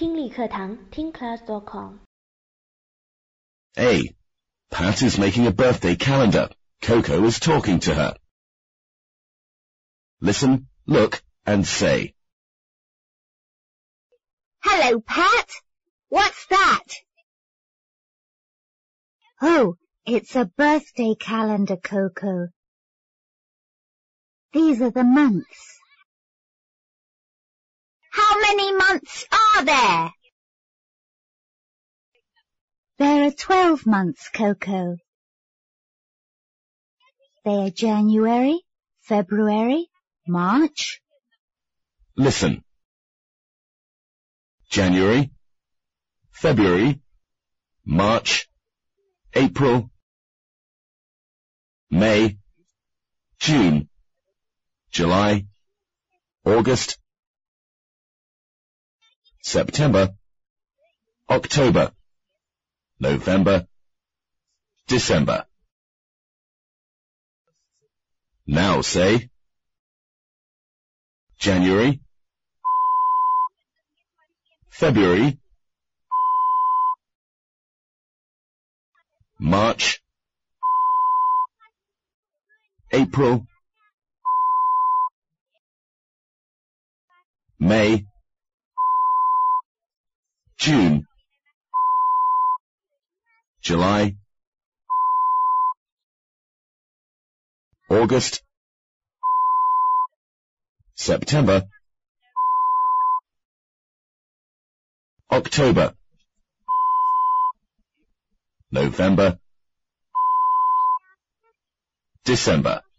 听力课堂 TeenClass.com。 A. Pat is making a birthday calendar. Coco is talking to her. Listen, look, and say. Hello, Pat. What's that? Oh, it's a birthday calendar, Coco. These are the months. How many months are there? There are 12 months, Coco. They are January, February, March. Listen. January, February, March, April, May, June, July, August, September, October, November, December. Now say January, February, March, April, May, June, July, August, September, October, November, December.